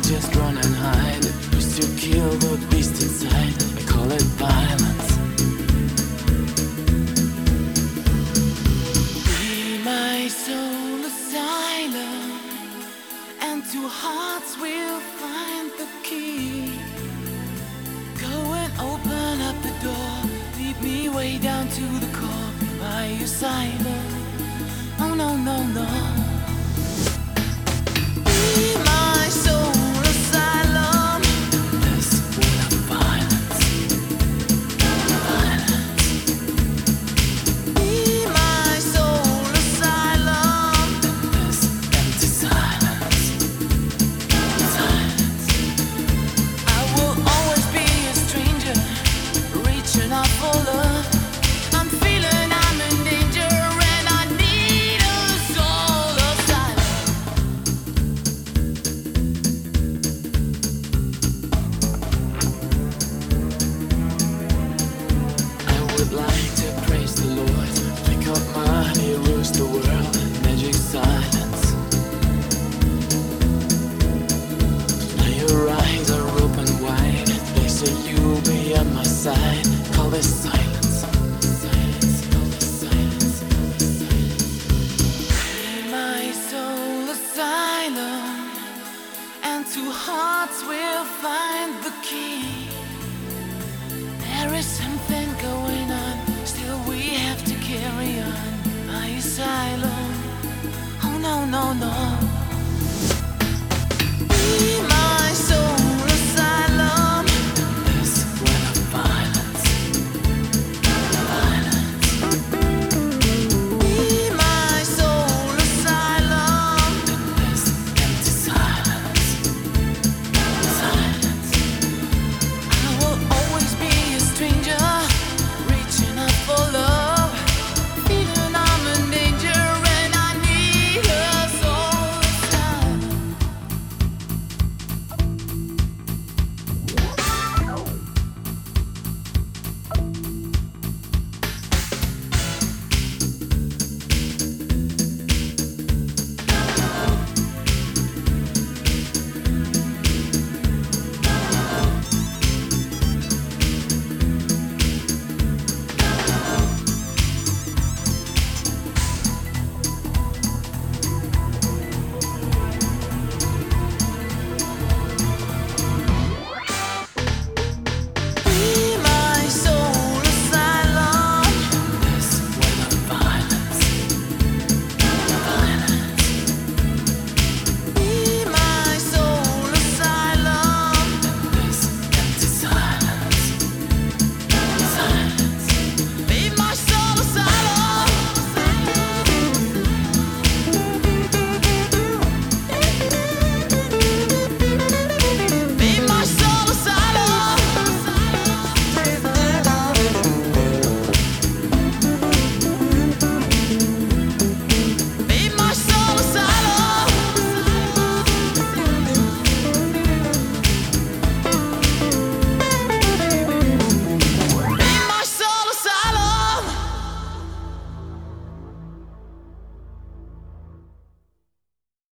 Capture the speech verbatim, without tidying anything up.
just run and hide. Used to kill the beast inside. I call it violence. Be my soul asylum, and two hearts will find the key. Go and open up the door. Lead me way down to the core. Be my asylum. Oh no, no, no. Be my soul asylum. This world of violence, violence. Be my soul asylum. This empty silence, silence. I will always be a stranger, reaching out for love. I'm feeling I'm in danger, and I need a soul asylum. I would like to praise the Lord. Pick up money, rules the world. Magic silence. Now your eyes are open wide. They say you'll be on my side. Call this silence. Silence. Call this silence. Call this silence. Be my soul asylum, and two hearts will find the key. There is